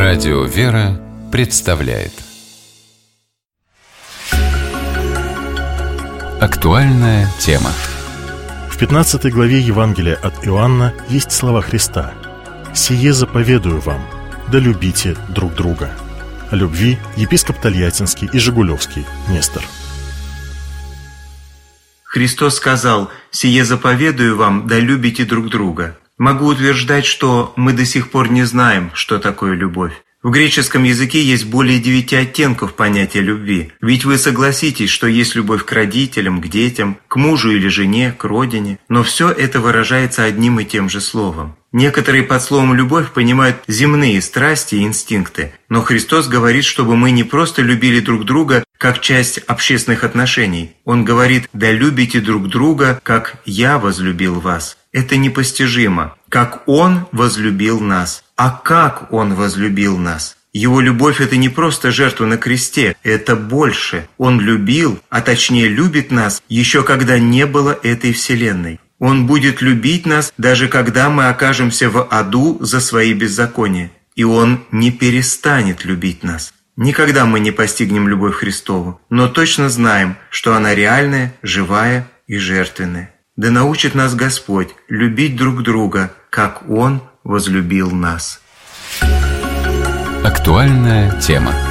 Радио «Вера» представляет актуальная тема. В 15 главе Евангелия от Иоанна есть слова Христа: «Сие заповедую вам, да любите друг друга». О любви епископ Тольяттинский и Жигулевский Нестор. Христос сказал: «Сие заповедую вам, да любите друг друга». Могу утверждать, что мы до сих пор не знаем, что такое любовь. В греческом языке есть более 9 оттенков понятия любви. Ведь вы согласитесь, что есть любовь к родителям, к детям, к мужу или жене, к родине. Но все это выражается одним и тем же словом. Некоторые под словом «любовь» понимают земные страсти и инстинкты. Но Христос говорит, чтобы мы не просто любили друг друга как часть общественных отношений. Он говорит: «Да любите друг друга, как Я возлюбил вас». Это непостижимо. Как Он возлюбил нас. А как Он возлюбил нас? Его любовь – это не просто жертва на кресте, это больше. Он любил, а точнее любит нас, еще когда не было этой вселенной. Он будет любить нас, даже когда мы окажемся в аду за свои беззакония. И Он не перестанет любить нас. Никогда мы не постигнем любовь Христову, но точно знаем, что она реальная, живая и жертвенная. Да научит нас Господь любить друг друга, как Он возлюбил нас. Актуальная тема.